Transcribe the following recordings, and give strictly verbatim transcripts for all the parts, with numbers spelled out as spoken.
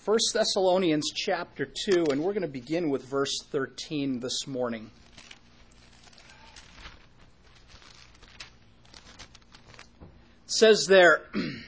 First Thessalonians chapter two, and we're going to begin with verse thirteen this morning. It says there,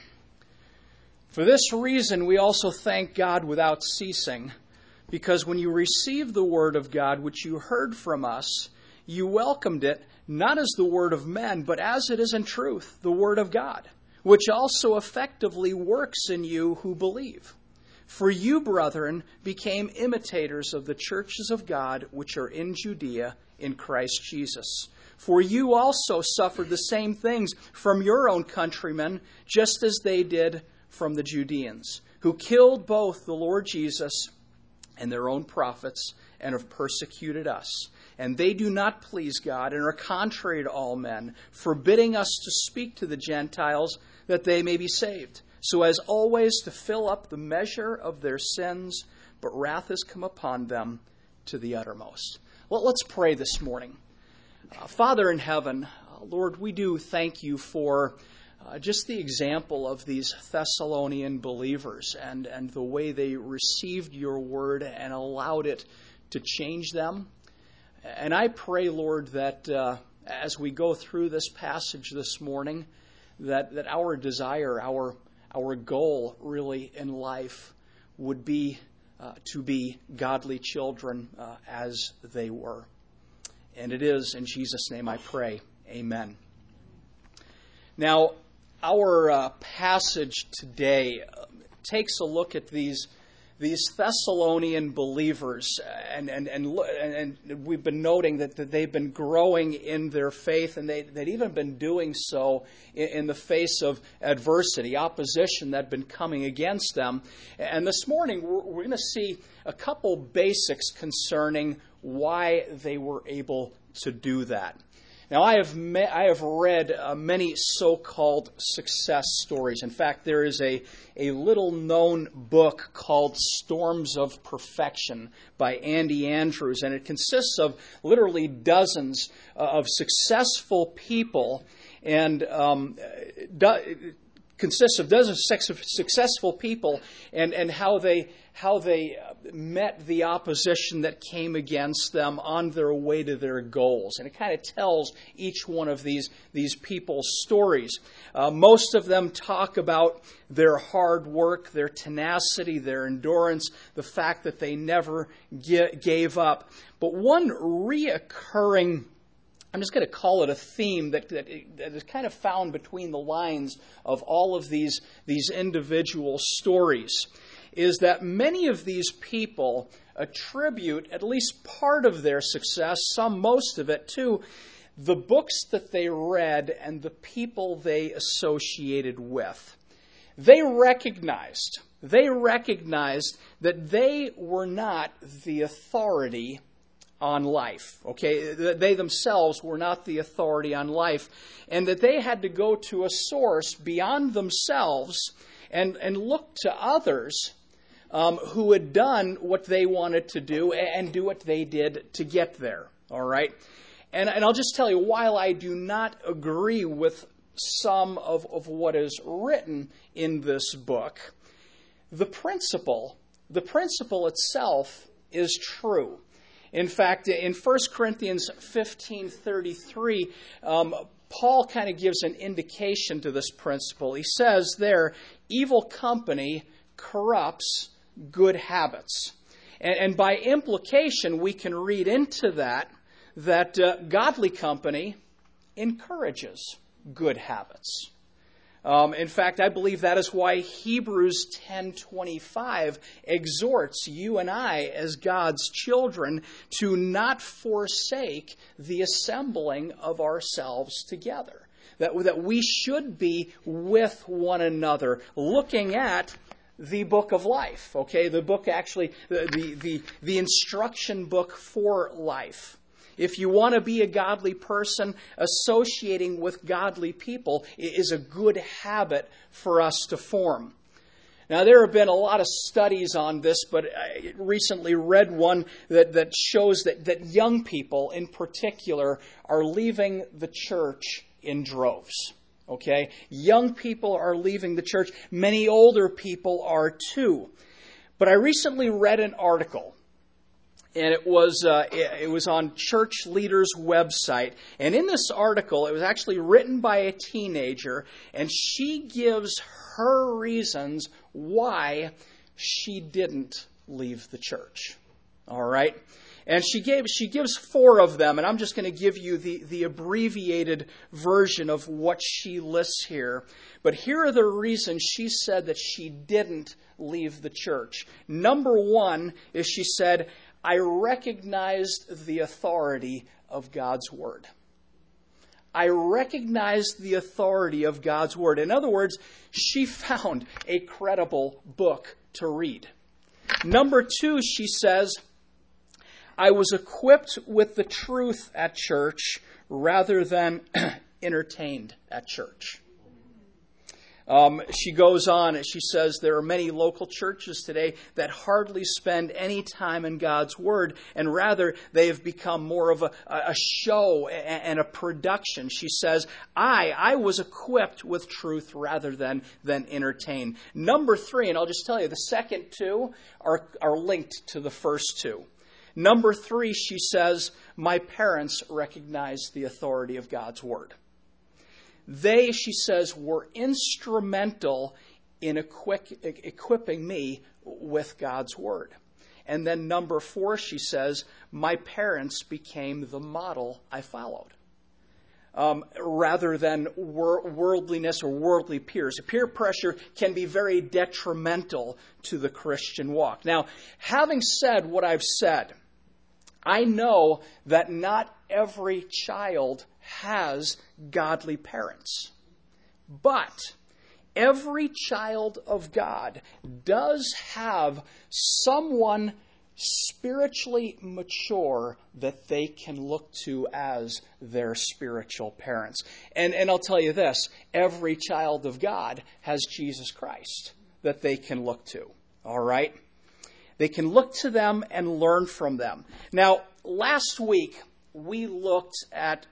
"For this reason we also thank God without ceasing, because when you received the word of God which you heard from us, you welcomed it, not as the word of men, but as it is in truth, the word of God, which also effectively works in you who believe. For you, brethren, became imitators of the churches of God which are in Judea in Christ Jesus. For you also suffered the same things from your own countrymen, just as they did from the Judeans, who killed both the Lord Jesus and their own prophets, and have persecuted us. And they do not please God, and are contrary to all men, forbidding us to speak to the Gentiles, that they may be saved. So as always to fill up the measure of their sins, but wrath has come upon them to the uttermost." Well, let's pray this morning. Uh, Father in heaven, uh, Lord, we do thank you for uh, just the example of these Thessalonian believers and, and the way they received your word and allowed it to change them. And I pray, Lord, that uh, as we go through this passage this morning, that, that our desire, our Our goal, really, in life would be uh, to be godly children uh, as they were. And it is, in Jesus' name I pray. Amen. Now, our uh, passage today uh, takes a look at these these Thessalonian believers, and and and, and we've been noting that, that they've been growing in their faith, and they, they've even been doing so in, in the face of adversity, opposition that had been coming against them. And this morning we're, we're going to see a couple basics concerning why they were able to do that. Now, I have me- I have read uh, many so-called success stories. In fact, there is a, a little-known book called Storms of Perfection by Andy Andrews, and it consists of literally dozens uh, of successful people, and um, do- consists of dozens of successful people and, and how they how they met the opposition that came against them on their way to their goals. And it kind of tells each one of these, these people's stories. Uh, most of them talk about their hard work, their tenacity, their endurance, the fact that they never ge- gave up. But one reoccurring, I'm just going to call it a theme that, that, that is kind of found between the lines of all of these, these individual stories, is that many of these people attribute at least part of their success, some most of it, to the books that they read and the people they associated with. They recognized, they recognized that they were not the authority on life. Okay, they themselves were not the authority on life, and that they had to go to a source beyond themselves and, and look to others um, who had done what they wanted to do and do what they did to get there. All right, and, and I'll just tell you, while I do not agree with some of, of what is written in this book, the principle, the principle itself is true. In fact, in First Corinthians fifteen thirty-three, um, Paul kind of gives an indication to this principle. He says there, evil company corrupts good habits. And, and by implication, we can read into that that uh, godly company encourages good habits. Um, in fact, I believe that is why Hebrews ten twenty-five exhorts you and I as God's children to not forsake the assembling of ourselves together. That, that we should be with one another, looking at the book of life. Okay, the book actually, the, the, the, the instruction book for life. If you want to be a godly person, associating with godly people is a good habit for us to form. Now, there have been a lot of studies on this, but I recently read one that, that shows that, that young people in particular are leaving the church in droves. Okay? Young people are leaving the church. Many older people are too. But I recently read an article, and it was uh, it was on Church Leaders' website. And in this article, it was actually written by a teenager, and she gives her reasons why she didn't leave the church. All right? And she gave she gives four of them, and I'm just going to give you the, the abbreviated version of what she lists here. But here are the reasons she said that she didn't leave the church. Number one is she said, I recognized the authority of God's Word. I recognized the authority of God's Word. In other words, she found a credible book to read. Number two, she says, I was equipped with the truth at church rather than entertained at church. Um, she goes on and she says there are many local churches today that hardly spend any time in God's Word, and rather they have become more of a, a show and a production. She says, I, I was equipped with truth rather than, than entertained. Number three, and I'll just tell you, the second two are, are linked to the first two. Number three, she says, my parents recognized the authority of God's Word. They, she says, were instrumental in equi- equipping me with God's Word. And then number four, she says, my parents became the model I followed. Um, rather than wor- worldliness or worldly peers. Peer pressure can be very detrimental to the Christian walk. Now, having said what I've said, I know that not every child has godly parents. But every child of God does have someone spiritually mature that they can look to as their spiritual parents. And, and I'll tell you this, every child of God has Jesus Christ that they can look to. All right? They can look to them and learn from them. Now, last week, we looked at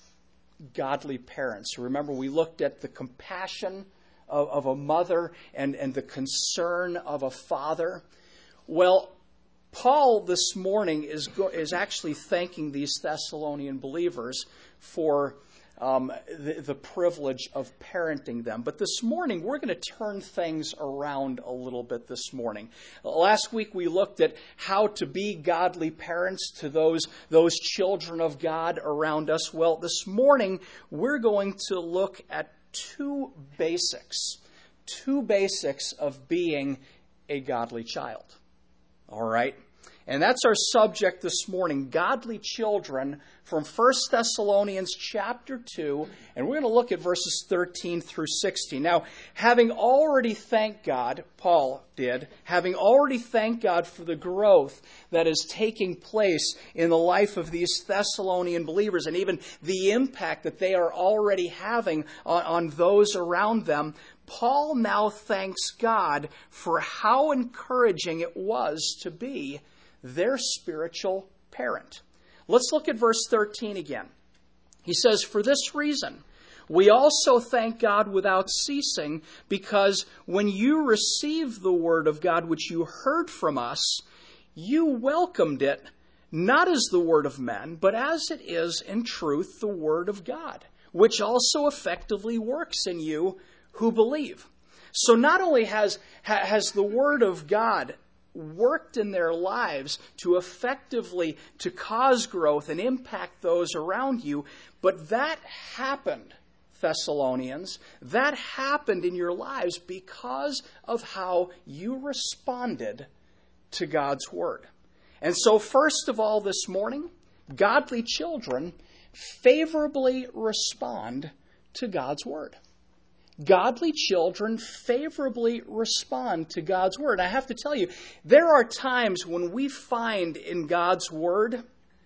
godly parents. Remember, we looked at the compassion of, of a mother and, and the concern of a father. Well, Paul this morning is go, is actually thanking these Thessalonian believers for um, the, the privilege of parenting them. But this morning, we're going to turn things around a little bit this morning. Last week, we looked at how to be godly parents to those, those children of God around us. Well, this morning, we're going to look at two basics, two basics of being a godly child. All right? And that's our subject this morning, godly children, from First Thessalonians chapter two, and we're going to look at verses thirteen through sixteen. Now, having already thanked God, Paul did, having already thanked God for the growth that is taking place in the life of these Thessalonian believers, and even the impact that they are already having on, on those around them, Paul now thanks God for how encouraging it was to be their spiritual parent. Let's look at verse thirteen again. He says, for this reason, we also thank God without ceasing, because when you received the word of God which you heard from us, you welcomed it, not as the word of men, but as it is in truth the word of God, which also effectively works in you who believe. So not only has, has the word of God worked in their lives to effectively to cause growth and impact those around you, but that happened, Thessalonians, that happened in your lives because of how you responded to God's word. And so first of all this morning, godly children favorably respond to God's word. Godly children favorably respond to God's word. I have to tell you, there are times when we find in God's word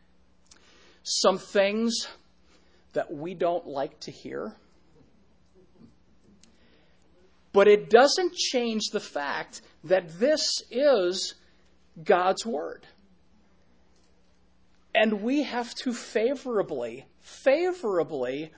some things that we don't like to hear. But it doesn't change the fact that this is God's word. And we have to favorably, favorably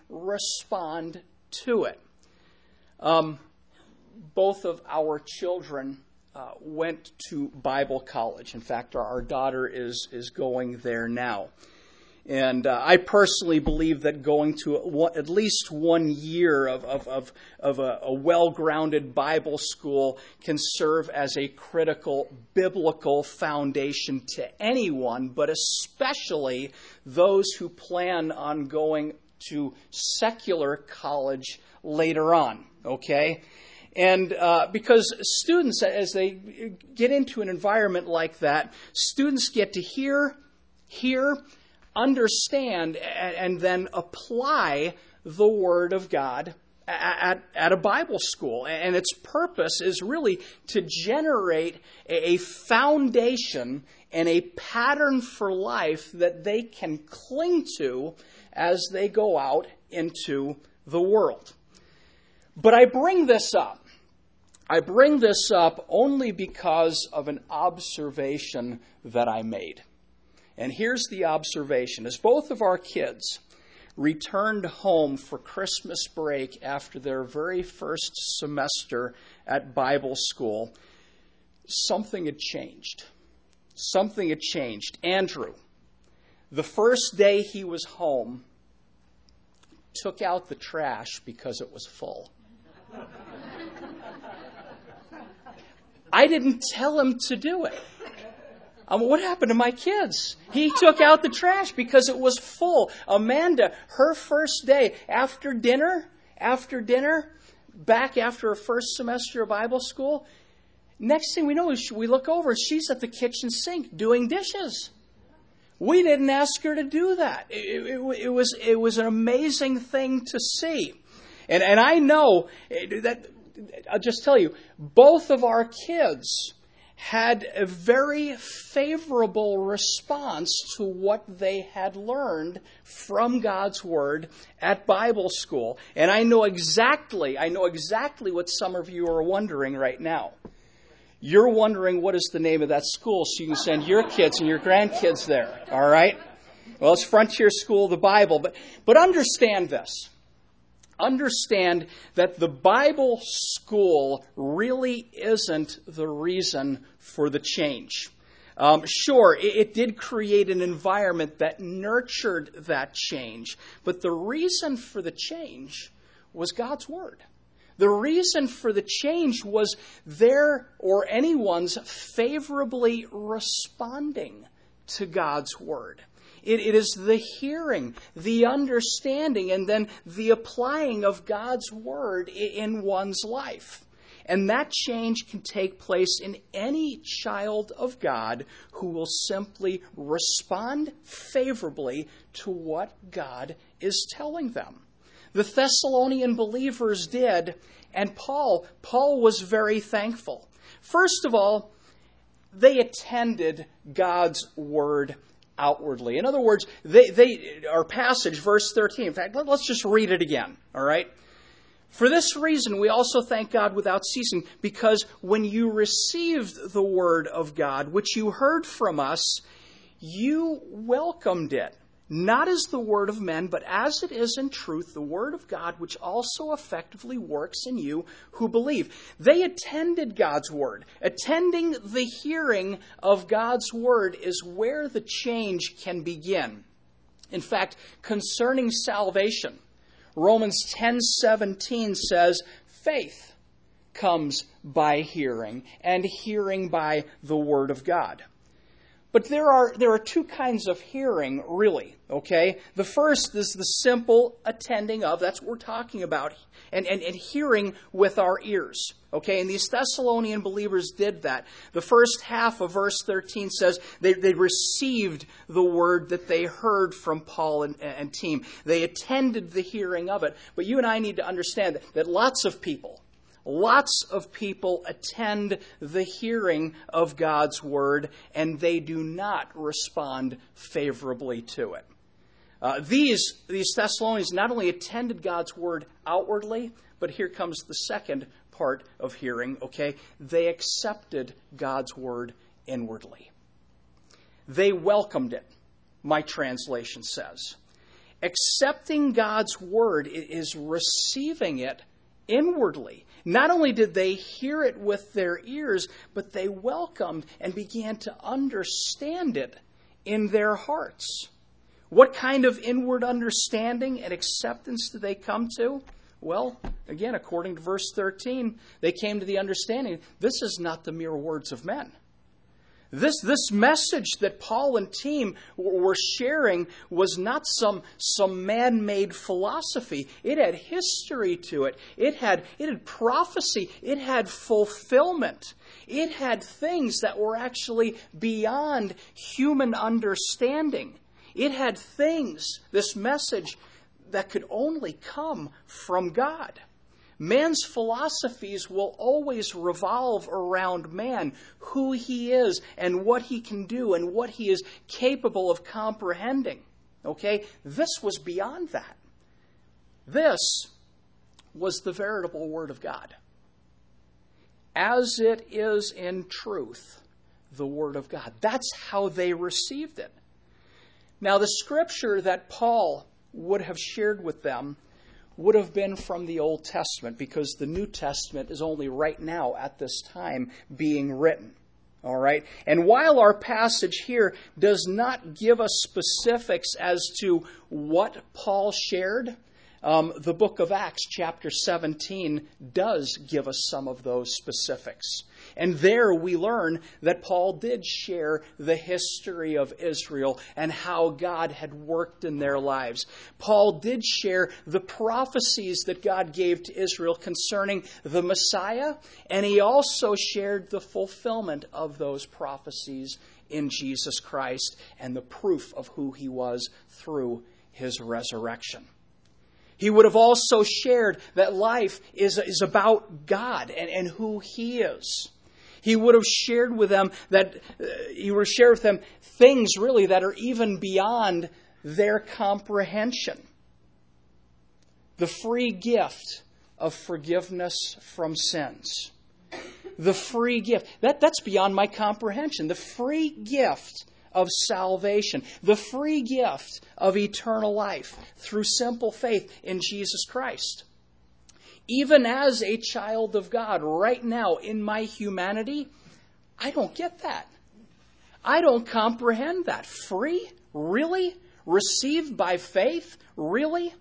respond to it. Um, both of our children uh, went to Bible college. In fact, our, our daughter is, is going there now. And uh, I personally believe that going to a, at least one year of, of, of, of a, a well-grounded Bible school can serve as a critical biblical foundation to anyone, but especially those who plan on going to secular college later on, okay? And uh, because students, as they get into an environment like that, students get to hear, hear, understand, and, and then apply the Word of God at, at a Bible school. And its purpose is really to generate a foundation and a pattern for life that they can cling to as they go out into the world. But I bring this up. I bring this up only because of an observation that I made. And here's the observation. As both of our kids returned home for Christmas break after their very first semester at Bible school, something had changed. Something had changed. Andrew, the first day he was home, took out the trash because it was full. I didn't tell him to do it. Um, what happened to my kids? He took out the trash because it was full. Amanda, her first day after dinner, after dinner, back after her first semester of Bible school, next thing we know is we look over, she's at the kitchen sink doing dishes. We didn't ask her to do that. It, it, it was it was an amazing thing to see. And, and I know that, I'll just tell you, both of our kids had a very favorable response to what they had learned from God's Word at Bible school. And I know exactly, I know exactly what some of you are wondering right now. You're wondering what is the name of that school so you can send your kids and your grandkids there, all right? Well, it's Frontier School of the Bible. But, but understand this. Understand that the Bible school really isn't the reason for the change. Um, sure, it, it did create an environment that nurtured that change, but the reason for the change was God's Word. The reason for the change was their or anyone's favorably responding to God's Word. It, it is the hearing, the understanding, and then the applying of God's Word in one's life. And that change can take place in any child of God who will simply respond favorably to what God is telling them. The Thessalonian believers did, and Paul, Paul was very thankful. First of all, they attended God's Word outwardly. In other words, they, they, our passage, verse thirteen, in fact, let, let's just read it again, all right? For this reason, we also thank God without ceasing, because when you received the Word of God, which you heard from us, you welcomed it, not as the word of men, but as it is in truth, the Word of God, which also effectively works in you who believe. They attended God's Word. Attending the hearing of God's Word is where the change can begin. In fact, concerning salvation, Romans ten seventeen says, faith comes by hearing, and hearing by the Word of God. But there are there are two kinds of hearing, really, okay? The first is the simple attending of, that's what we're talking about, and, and, and hearing with our ears, okay? And these Thessalonian believers did that. The first half of verse thirteen says they, they received the word that they heard from Paul and, and team. They attended the hearing of it. But you and I need to understand that, that lots of people, Lots of people attend the hearing of God's Word, and they do not respond favorably to it. Uh, these, these Thessalonians not only attended God's Word outwardly, but here comes the second part of hearing, okay? They accepted God's Word inwardly. They welcomed it, my translation says. Accepting God's Word is receiving it inwardly. Not only did they hear it with their ears, but they welcomed and began to understand it in their hearts. What kind of inward understanding and acceptance did they come to? Well, again, according to verse thirteen, they came to the understanding, this is not the mere words of men. This, this message that Paul and team were sharing was not some, some man-made philosophy. It had history to it. It had, it had prophecy. It had fulfillment. It had things that were actually beyond human understanding. It had things, this message, that could only come from God. Man's philosophies will always revolve around man, who he is and what he can do and what he is capable of comprehending. Okay? This was beyond that. This was the veritable Word of God. As it is in truth, the Word of God. That's how they received it. Now, the scripture that Paul would have shared with them would have been from the Old Testament, because the New Testament is only right now at this time being written. All right? And while our passage here does not give us specifics as to what Paul shared, um, the book of Acts, chapter seventeen, does give us some of those specifics. And there we learn that Paul did share the history of Israel and how God had worked in their lives. Paul did share the prophecies that God gave to Israel concerning the Messiah, and he also shared the fulfillment of those prophecies in Jesus Christ and the proof of who he was through his resurrection. He would have also shared that life is, is about God and, and who he is. He would have shared with them that uh, he would have shared with them things really that are even beyond their comprehension. The free gift of forgiveness from sins. The free gift. That, that's beyond my comprehension. The free gift of salvation. The free gift of eternal life through simple faith in Jesus Christ. Even as a child of God, right now in my humanity, I don't get that. I don't comprehend that. Free? Really? Received by faith? Really?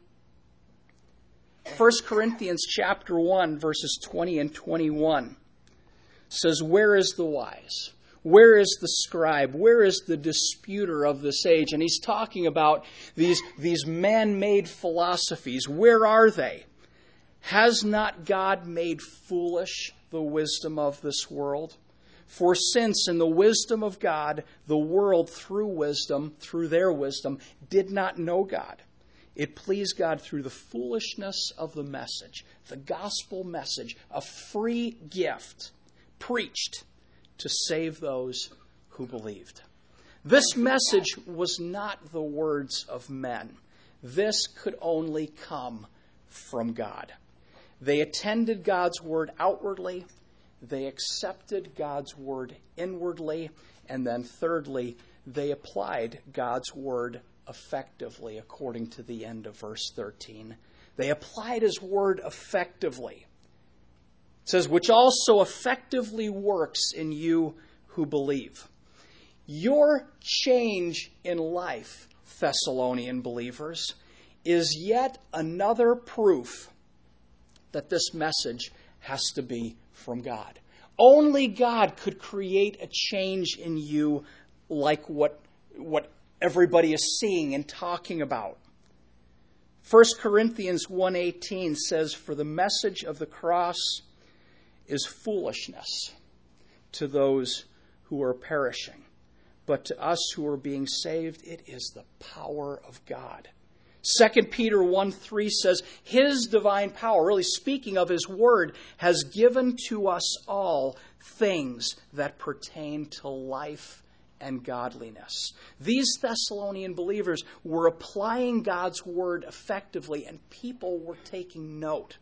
First Corinthians chapter one, verses twenty and twenty-one says, "Where is the wise? Where is the scribe? Where is the disputer of this age?" And he's talking about these, these man-made philosophies. Where are they? Has not God made foolish the wisdom of this world? For since in the wisdom of God, the world through wisdom, through their wisdom, did not know God, it pleased God through the foolishness of the message, the gospel message, a free gift, preached to save those who believed. This message was not the words of men. This could only come from God. They attended God's word outwardly, they accepted God's word inwardly, and then thirdly, they applied God's word effectively, according to the end of verse thirteen. They applied his word effectively. It says, which also effectively works in you who believe. Your change in life, Thessalonian believers, is yet another proof that this message has to be from God. Only God could create a change in you like what, what everybody is seeing and talking about. First Corinthians one eighteen says, "For the message of the cross is foolishness to those who are perishing, but to us who are being saved, it is the power of God." Second Peter one three says, "His divine power," really speaking of his word, "has given to us all things that pertain to life and godliness." These Thessalonian believers were applying God's word effectively, and people were taking note.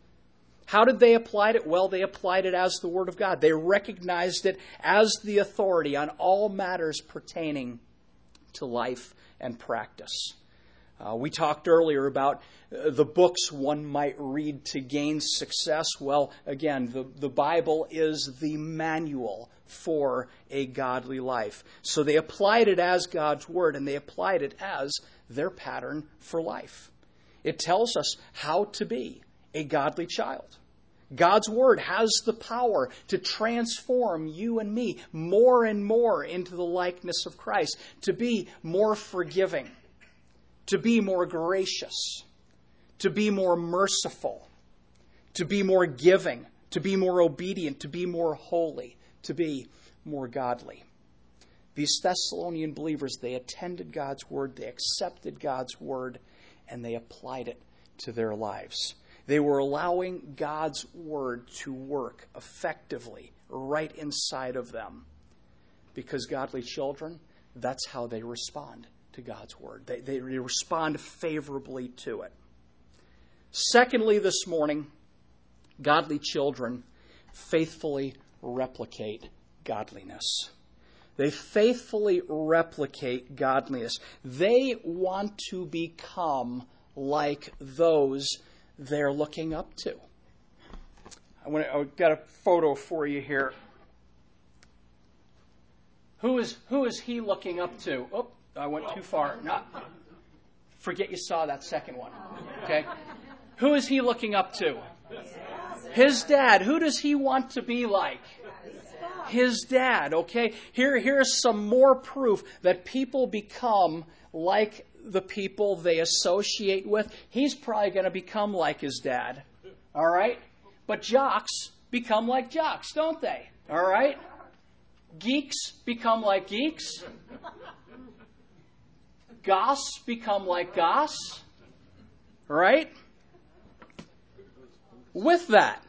How did they apply it? Well, they applied it as the word of God. They recognized it as the authority on all matters pertaining to life and practice. Uh, we talked earlier about uh, the books one might read to gain success. Well, again, the, the Bible is the manual for a godly life. So they applied it as God's Word, and they applied it as their pattern for life. It tells us how to be a godly child. God's Word has the power to transform you and me more and more into the likeness of Christ, to be more forgiving, to be more gracious, to be more merciful, to be more giving, to be more obedient, to be more holy, to be more godly. These Thessalonian believers, they attended God's Word, they accepted God's Word, and they applied it to their lives. They were allowing God's Word to work effectively right inside of them. Because godly children, that's how they respond to God's Word. They, they respond favorably to it. Secondly, this morning, godly children faithfully replicate godliness. They faithfully replicate godliness. They want to become like those they're looking up to. I want to, I've got a photo for you here. Who is who is he looking up to? Oh, I went too far. Not, forget you saw that second one. Okay. Who is he looking up to? His dad. Who does he want to be like? His dad. Okay. Here, here's some more proof that people become like the people they associate with. He's probably going to become like his dad. All right? But jocks become like jocks, don't they? All right? Geeks become like geeks. Goths become like goths. Right? With that,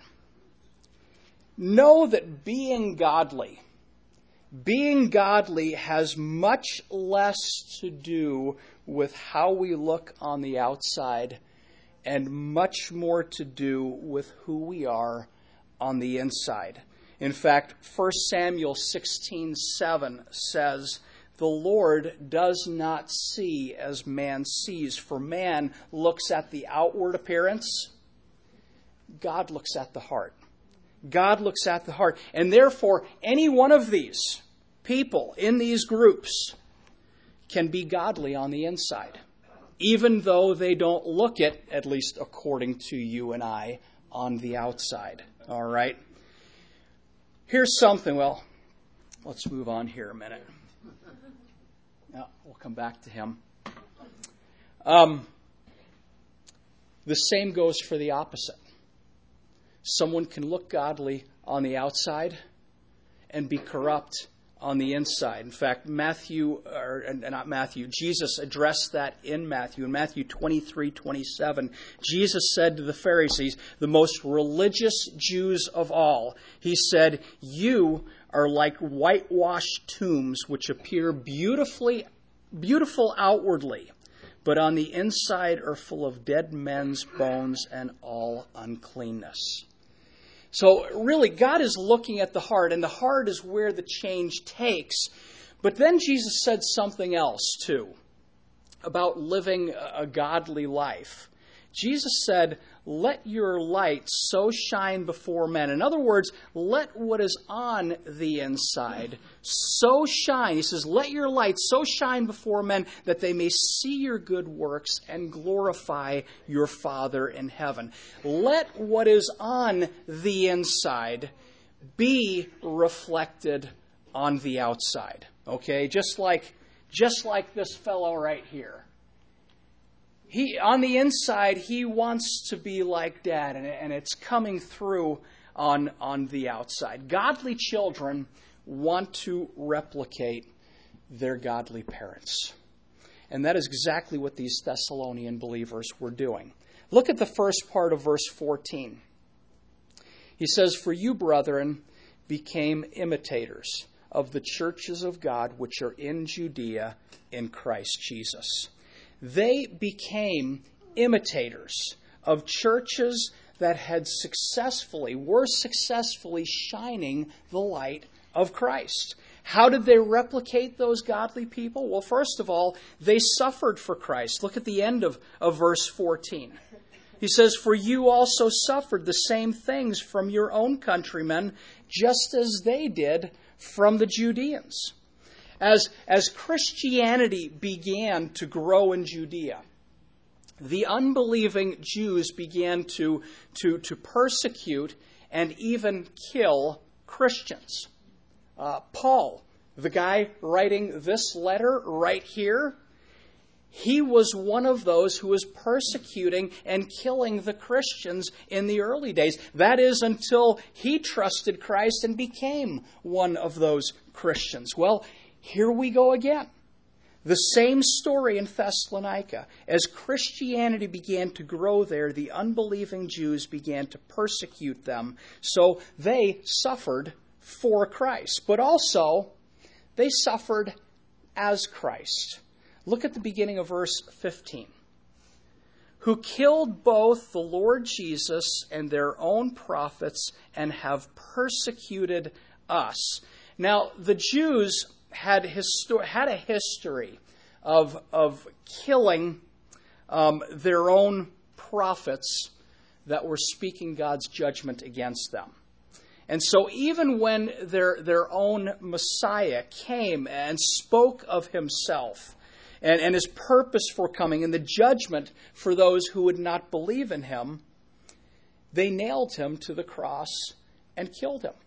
know that being godly, being godly has much less to do with how we look on the outside and much more to do with who we are on the inside. In fact, First Samuel sixteen seven says, "The Lord does not see as man sees, for man looks at the outward appearance. God looks at the heart." God looks at the heart. And therefore, any one of these people in these groups can be godly on the inside, even though they don't look it, at least according to you and I, on the outside. All right? Here's something. Well, let's move on here a minute. Yeah, we'll come back to him. Um, the same goes for the opposite. Someone can look godly on the outside and be corrupt on the inside. In fact, Matthew, or not Matthew, Jesus addressed that in Matthew. In Matthew twenty-three twenty-seven, Jesus said to the Pharisees, the most religious Jews of all, he said, "You are like whitewashed tombs which appear beautifully, beautiful outwardly, but on the inside are full of dead men's bones and all uncleanness." So really, God is looking at the heart, and the heart is where the change takes. But then Jesus said something else, too, about living a godly life. Jesus said, "Let your light so shine before men." In other words, let what is on the inside so shine. He says, "Let your light so shine before men that they may see your good works and glorify your Father in heaven." Let what is on the inside be reflected on the outside. Okay? Just like, just like this fellow right here. He, on the inside, he wants to be like Dad, and, and it's coming through on, on the outside. Godly children want to replicate their godly parents. And that is exactly what these Thessalonian believers were doing. Look at the first part of verse fourteen. He says, "For you, brethren, became imitators of the churches of God which are in Judea in Christ Jesus." They became imitators of churches that had successfully, were successfully shining the light of Christ. How did they replicate those godly people? Well, first of all, they suffered for Christ. Look at the end of, of verse fourteen. He says, "For you also suffered the same things from your own countrymen, just as they did from the Judeans." As, as Christianity began to grow in Judea, the unbelieving Jews began to, to, to persecute and even kill Christians. Uh, Paul, the guy writing this letter right here, he was one of those who was persecuting and killing the Christians in the early days. That is, until he trusted Christ and became one of those Christians. Well, here we go again. The same story in Thessalonica. As Christianity began to grow there, the unbelieving Jews began to persecute them. So they suffered for Christ. But also, they suffered as Christ. Look at the beginning of verse fifteen. "Who killed both the Lord Jesus and their own prophets and have persecuted us." Now, the Jews had histo- had a history of, of killing um, their own prophets that were speaking God's judgment against them. And so even when their, their own Messiah came and spoke of himself and, and his purpose for coming and the judgment for those who would not believe in him, they nailed him to the cross and killed him.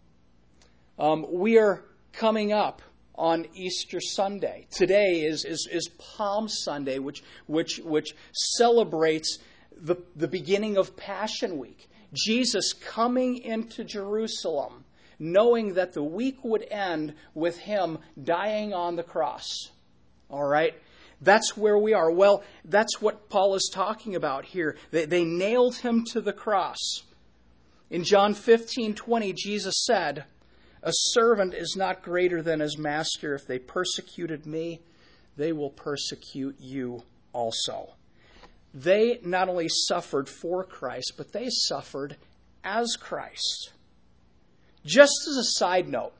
Um, we are coming up on Easter Sunday. Today is, is, is Palm Sunday, which, which, which celebrates the, the beginning of Passion Week. Jesus coming into Jerusalem, knowing that the week would end with him dying on the cross. All right? That's where we are. Well, that's what Paul is talking about here. They, they nailed him to the cross. In John fifteen twenty, Jesus said, "A servant is not greater than his master. If they persecuted me, they will persecute you also." They not only suffered for Christ, but they suffered as Christ. Just as a side note,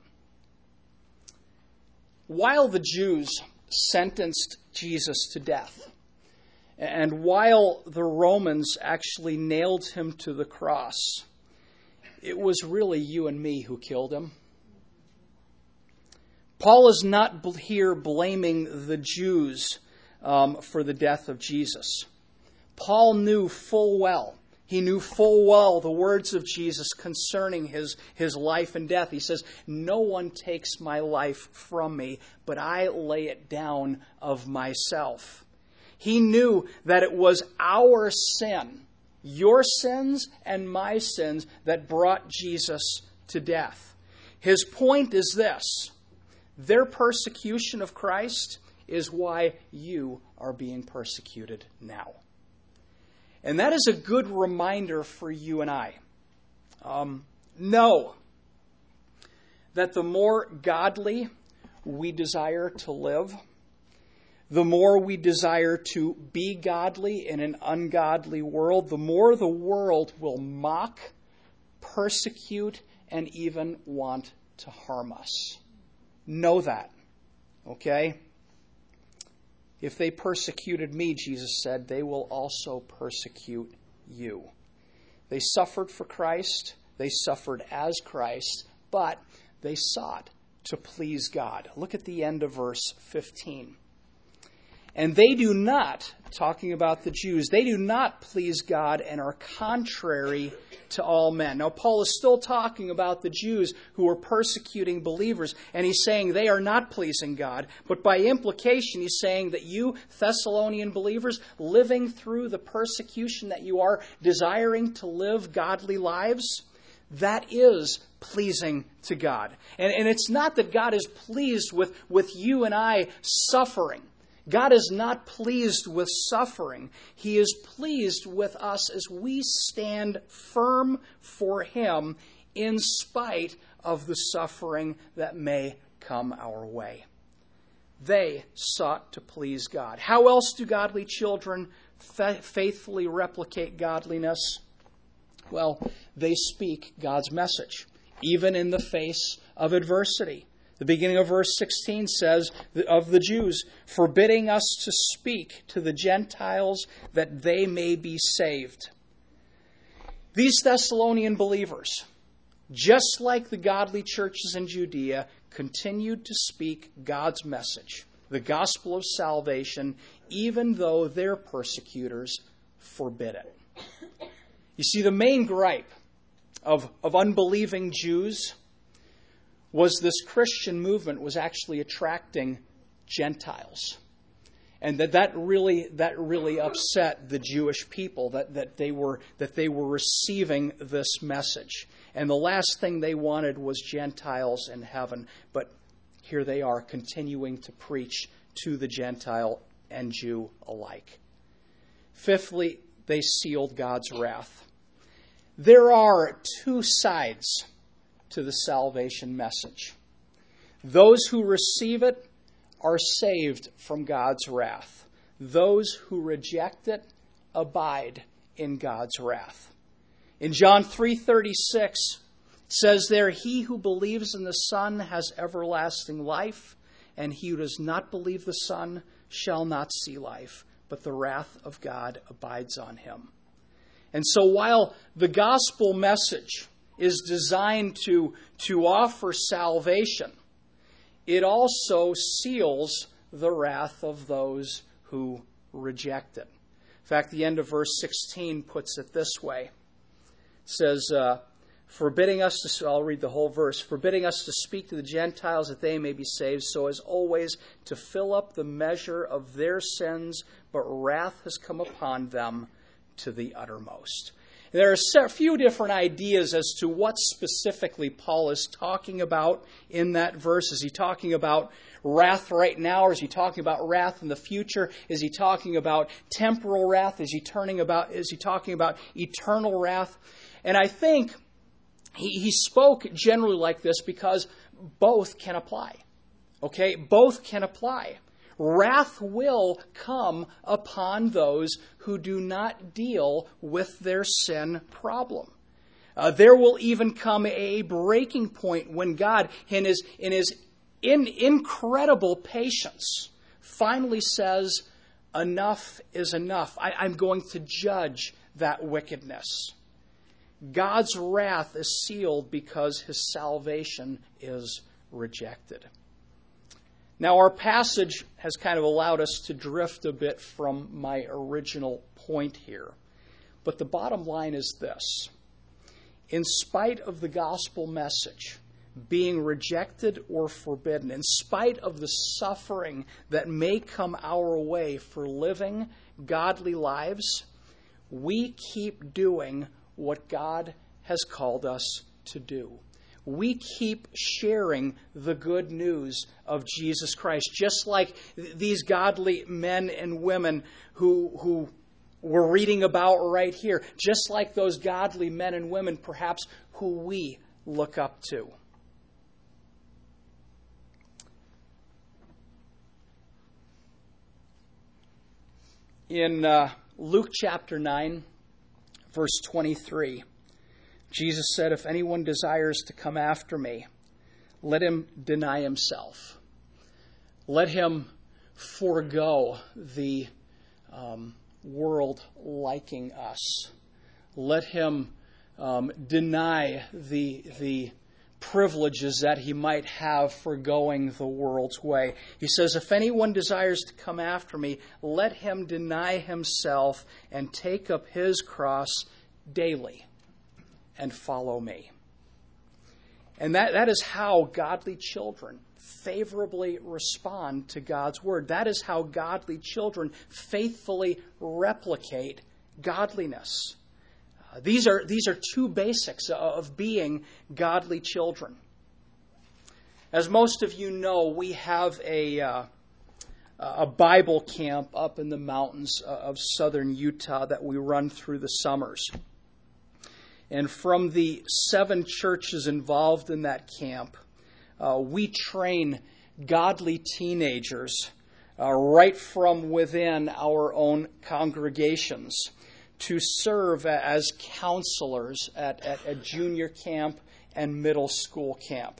while the Jews sentenced Jesus to death, and while the Romans actually nailed him to the cross, it was really you and me who killed him. Paul is not here blaming the Jews um, for the death of Jesus. Paul knew full well, he knew full well the words of Jesus concerning his, his life and death. He says, "No one takes my life from me, but I lay it down of myself." He knew that it was our sin, your sins and my sins, that brought Jesus to death. His point is this: their persecution of Christ is why you are being persecuted now. And that is a good reminder for you and I. Um, know that the more godly we desire to live, the more we desire to be godly in an ungodly world, the more the world will mock, persecute, and even want to harm us. Know that. Okay? If they persecuted me, Jesus said, they will also persecute you. They suffered for Christ. They suffered as Christ, but they sought to please God. Look at the end of verse fifteen. "And they do not," talking about the Jews, "they do not please God and are contrary to all men." Now, Paul is still talking about the Jews who are persecuting believers, and he's saying they are not pleasing God. But by implication, he's saying that you, Thessalonian believers, living through the persecution that you are, desiring to live godly lives, that is pleasing to God. And, and it's not that God is pleased with, with you and I suffering. God is not pleased with suffering. He is pleased with us as we stand firm for him in spite of the suffering that may come our way. They sought to please God. How else do godly children fa- faithfully replicate godliness? Well, they speak God's message, even in the face of adversity. The beginning of verse sixteen says of the Jews, forbidding us to speak to the Gentiles that they may be saved. These Thessalonian believers, just like the godly churches in Judea, continued to speak God's message, the gospel of salvation, even though their persecutors forbid it. You see, the main gripe of, of unbelieving Jews was this Christian movement was actually attracting Gentiles. And that, that really that really upset the Jewish people, that, that they were that they were receiving this message. And the last thing they wanted was Gentiles in heaven. But here they are, continuing to preach to the Gentile and Jew alike. Fifthly, they sealed God's wrath. There are two sides to the salvation message. Those who receive it are saved from God's wrath. Those who reject it abide in God's wrath. In John three thirty-six, it says there, he who believes in the Son has everlasting life, and he who does not believe the Son shall not see life, but the wrath of God abides on him. And so while the gospel message is designed to, to offer salvation, it also seals the wrath of those who reject it. In fact, the end of verse sixteen puts it this way. It says, uh, forbidding us to, I'll read the whole verse, forbidding us to speak to the Gentiles that they may be saved, so as always to fill up the measure of their sins, but wrath has come upon them to the uttermost. There are a few different ideas as to what specifically Paul is talking about in that verse. Is he talking about wrath right now, or is he talking about wrath in the future? Is he talking about temporal wrath? Is he turning about? Is he talking about eternal wrath? And I think he, he spoke generally like this because both can apply. Okay, both can apply. Wrath will come upon those who do not deal with their sin problem. Uh, there will even come a breaking point when God, in his, in his in, incredible patience, finally says, enough is enough. I, I'm going to judge that wickedness. God's wrath is sealed because his salvation is rejected. Now, our passage has kind of allowed us to drift a bit from my original point here. But the bottom line is this. In spite of the gospel message being rejected or forbidden, in spite of the suffering that may come our way for living godly lives, we keep doing what God has called us to do. We keep sharing the good news of Jesus Christ, just like these godly men and women who, who we're reading about right here, just like those godly men and women, perhaps, who we look up to. In uh, Luke chapter nine, verse twenty-three, Jesus said, if anyone desires to come after me, let him deny himself. Let him forego the um, world liking us. Let him um, deny the, the privileges that he might have for going the world's way. He says, if anyone desires to come after me, let him deny himself and take up his cross daily and follow me. And that, that is how godly children favorably respond to God's word. That is how godly children faithfully replicate godliness. Uh, these are, these are two basics of being godly children. As most of you know, we have a, uh, a Bible camp up in the mountains of southern Utah that we run through the summers. And from the seven churches involved in that camp, uh, we train godly teenagers uh, right from within our own congregations to serve as counselors at, at, at junior camp and middle school camp.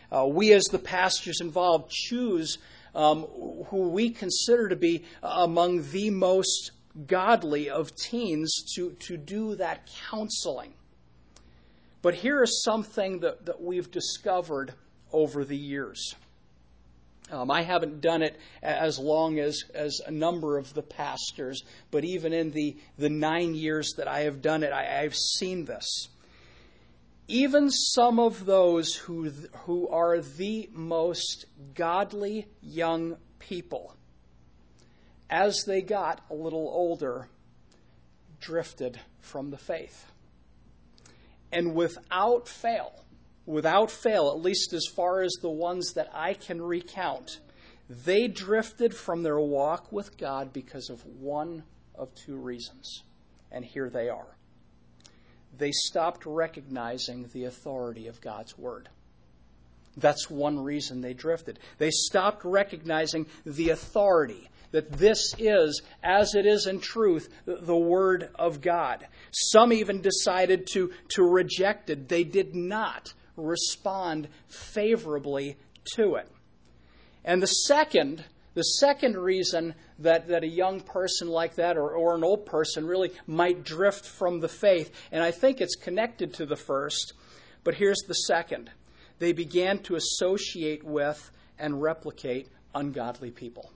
Uh, we as the pastors involved choose um, who we consider to be among the most godly of teens to, to do that counseling. But here is something that, that we've discovered over the years. Um, I haven't done it as long as, as a number of the pastors, but even in the, the nine years that I have done it, I, I've seen this. Even some of those who, who are the most godly young people, as they got a little older, drifted from the faith. And without fail, without fail, at least as far as the ones that I can recount, they drifted from their walk with God because of one of two reasons. And here they are. They stopped recognizing the authority of God's Word. That's one reason they drifted. They stopped recognizing the authority, that this is, as it is in truth, the Word of God. Some even decided to, to reject it. They did not respond favorably to it. And the second, the second reason that, that a young person like that or, or an old person really might drift from the faith, and I think it's connected to the first, but here's the second. They began to associate with and replicate ungodly people.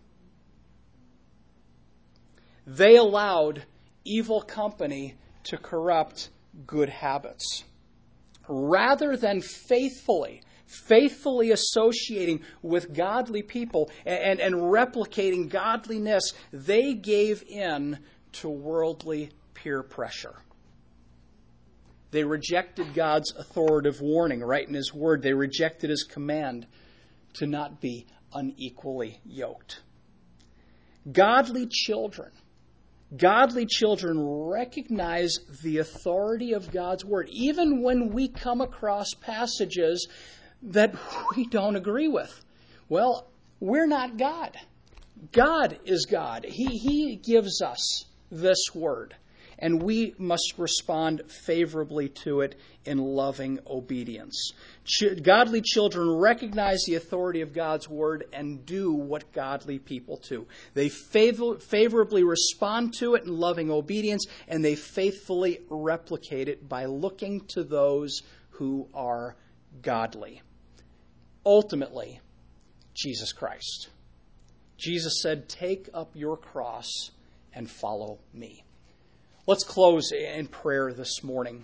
They allowed evil company to corrupt good habits. Rather than faithfully, faithfully associating with godly people and, and, and replicating godliness, they gave in to worldly peer pressure. They rejected God's authoritative warning right in His Word. They rejected His command to not be unequally yoked. Godly children, godly children recognize the authority of God's Word, even when we come across passages that we don't agree with. Well, we're not God. God is God. He, he gives us this Word. And we must respond favorably to it in loving obedience. Ch- godly children recognize the authority of God's Word and do what godly people do. They favor- favorably respond to it in loving obedience, and they faithfully replicate it by looking to those who are godly. Ultimately, Jesus Christ. Jesus said, "Take up your cross and follow me." Let's close in prayer this morning.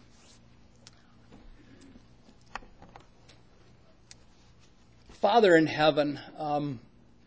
Father in heaven, um,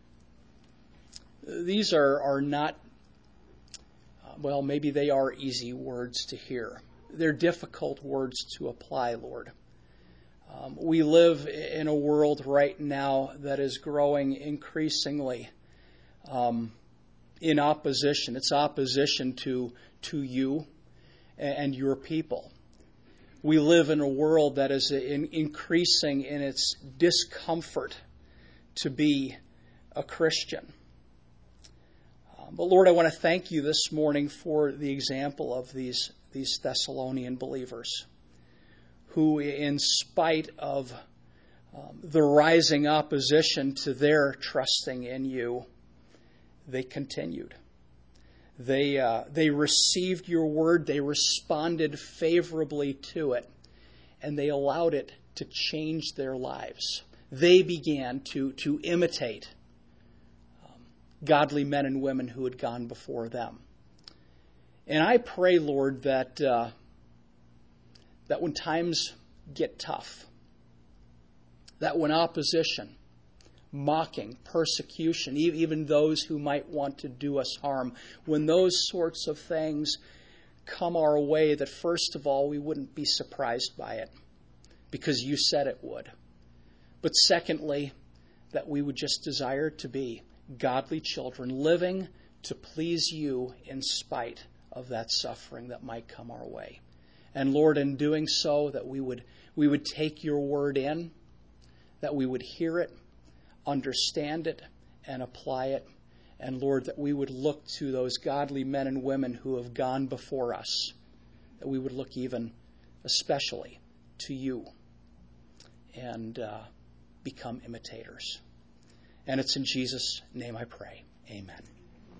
these are, are not, uh, well, maybe they are easy words to hear. They're difficult words to apply, Lord. Um, we live in a world right now that is growing increasingly um, in opposition. It's opposition to to you and your people. We live in a world that is in increasing in its discomfort to be a Christian. Uh, but Lord, I want to thank you this morning for the example of these, these Thessalonian believers who, in spite of um, the rising opposition to their trusting in you, they continued. They uh, they received your word, they responded favorably to it, and they allowed it to change their lives. They began to, to imitate um, godly men and women who had gone before them. And I pray, Lord, that uh, that when times get tough, that when opposition, mocking, persecution, even those who might want to do us harm, when those sorts of things come our way, that first of all, we wouldn't be surprised by it because you said it would. But secondly, that we would just desire to be godly children, living to please you in spite of that suffering that might come our way. And Lord, in doing so, that we would we would take your word in, that we would hear it, understand it, and apply it. And Lord, that we would look to those godly men and women who have gone before us, that we would look even especially to you. And uh, become imitators. And it's in Jesus' name I pray. Amen.